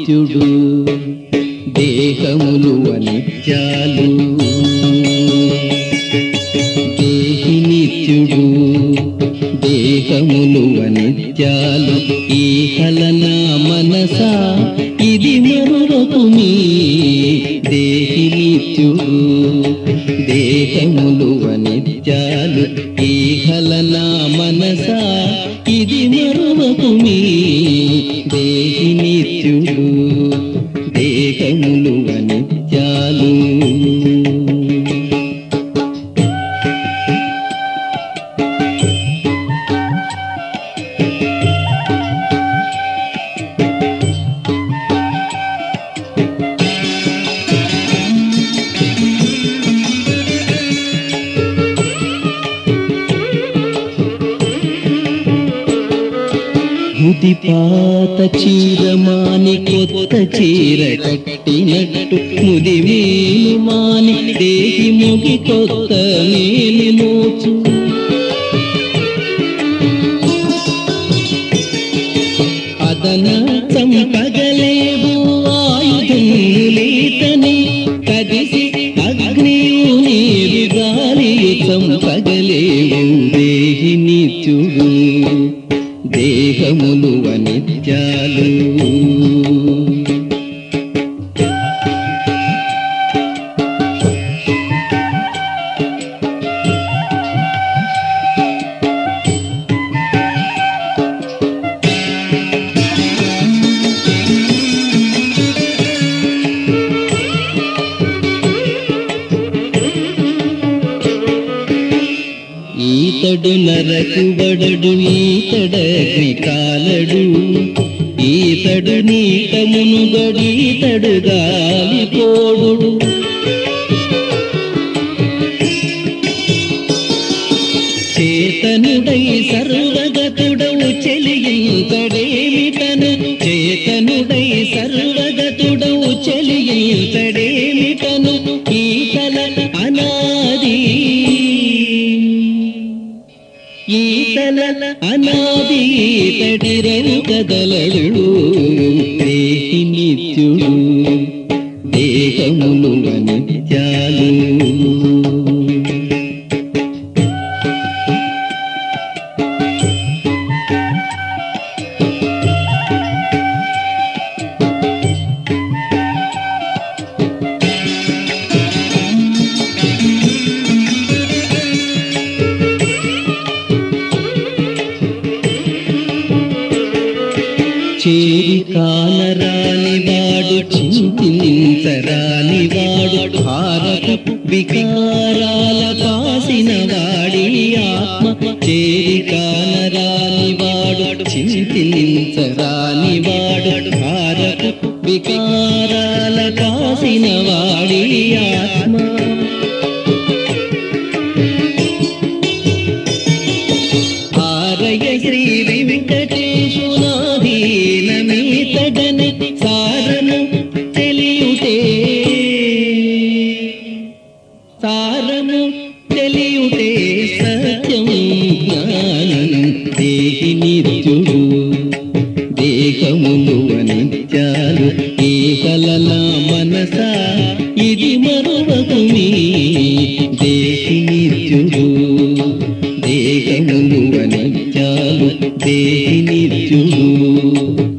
నిత్యుడు దేహములు అనిత్యాలు దేహి నిత్యుడు దేహములు అనిత్యాలు ఈ హలన మనసా ఇది మరువకుమి దేహి నిత్యుడు దేహములు అనిత్యాలు ఈ హలన మనసా ఇది మరువకుమి దేహి నిత్యుడు దేహములు అనిత్యాలు ముదిపాత చీరమాని కొత్త చీర కట్టినట్టు ముదిమేలు మాని దేహి ముగి కొత్త మేలు మోచు అదన చంపగలేవు ఆయుధములేతని కదిసి అగ్నియు నీరు గాలియు చంపగలేవు దేహి నిత్యుడు దేహములు అనిత్యాలు ఈతడు నరకు బడడు ఈతడగ్ని కాలడు ఈతడు నీట మునుగడు ఈతడు గాలి పోడు చేతనుడై సర్వగతుడవు చెలియింతడేమిటను చేతనుడై సర్వగతుడవు చెలియింతడేమిటను ఈతల అనాది ఈతల అనాది ఈతడిరవు కదలడు దేహి నిత్యుడు దేహములు అనిత్యాలు చేరి కానరాని వాడు చింతించరాని వాడు భారపు వికారాల పాసిన వాడి ఆత్మ చేరి కానరాని వాడు చింతించరాని వాడు భారపు వికారాల పాసిన వాడి ఆత్మ ఆరయ శ్రీ వెంకటేశునాధీనమీతడని సారము తెలియుటే సత్యం జ్ఞానం దేహి నిత్యుడు దేహములు అనిత్యాలు ఈ కలల మనసా ఇది మరువకుమి దేహి నిత్యుడు దేహములు అనిత్యాలు దేహి నిత్యుడు